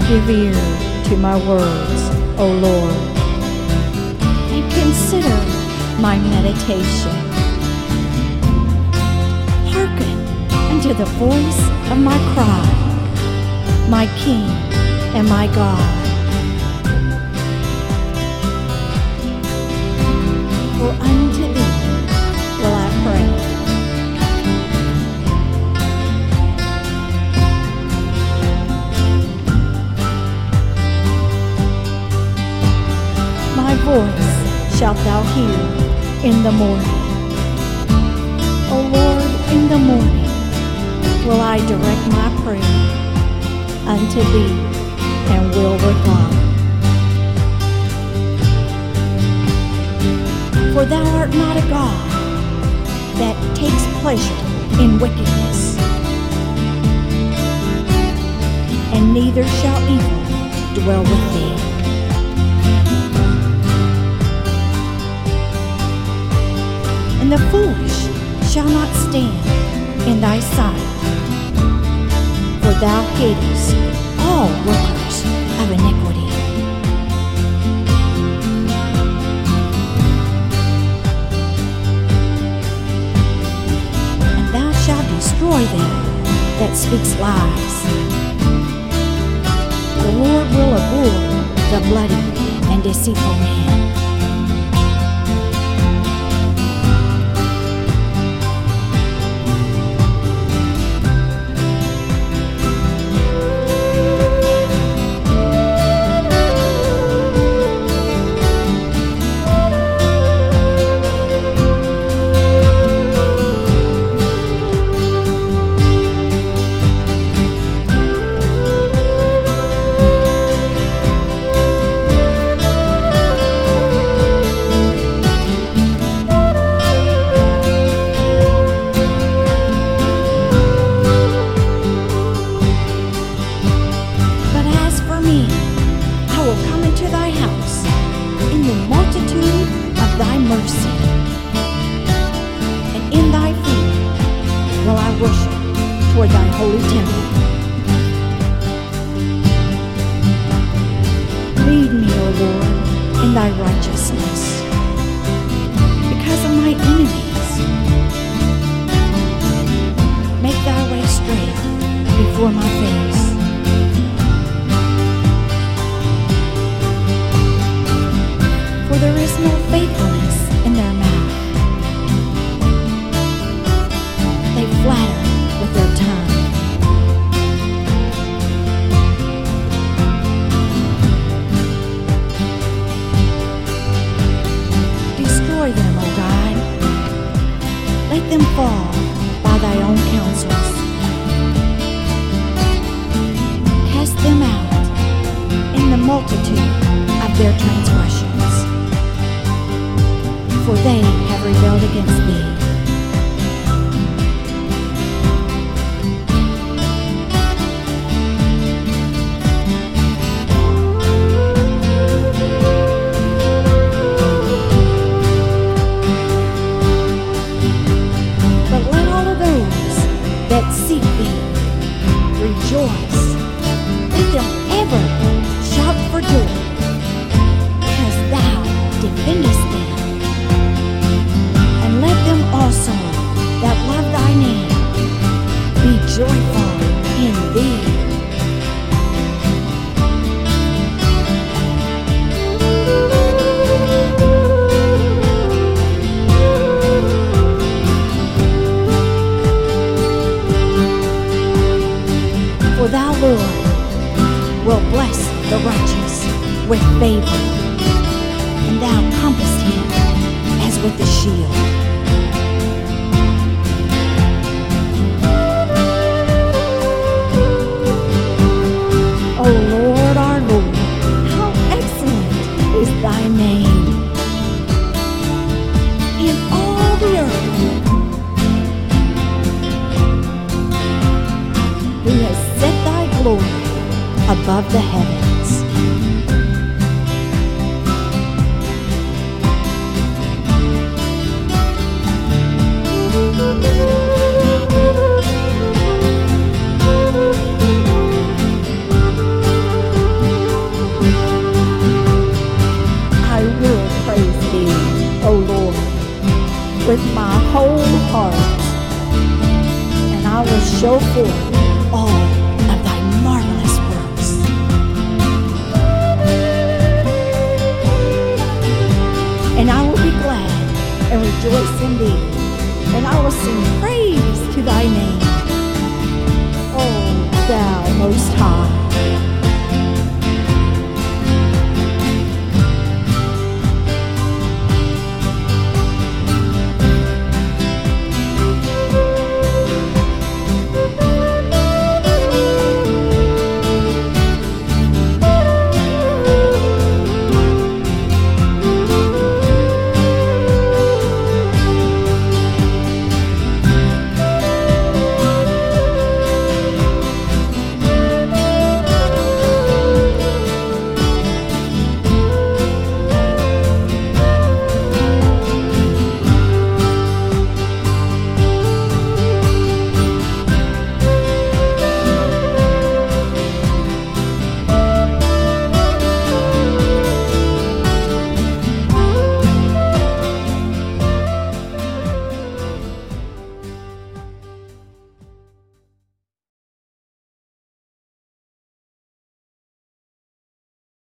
Give ear to my words, O Lord, and consider my meditation. Hearken unto the voice of my cry, my King and my God. For unto thee will I pray. My voice shalt thou hear in the morning. O Lord, in the morning will I direct my prayer unto thee and will reply. For thou art not a God that takes pleasure in wickedness, and neither shall evil dwell with thee. And the foolish shall not stand in thy sight, for thou hatest all workers of iniquity. And thou shalt destroy them that speaks lies. The Lord will abhor the bloody and deceitful man. Toward thy holy temple. Lead me, O Lord, in thy righteousness, because of my enemies. Make thy way straight before my face. For there is no faithfulness in their mouth. They flatter with their tongue. Destroy them, O God. Let them fall by thy own counsels. Cast them out in the multitude of their transgressions, for they have rebelled against thee. That seek thee rejoice. Let them ever shout for joy, because thou defendest them. And let them also that love thy name be joyful in thee. For thou, Lord, will bless the righteous with favor, and thou compassest him as with a shield. O Lord, our Lord, how excellent is thy name in all the earth. Who has set thy glory above the heavens. will show forth all of thy marvelous works. And I will be glad and rejoice in thee, and I will sing praise to thy name, O thou Most High.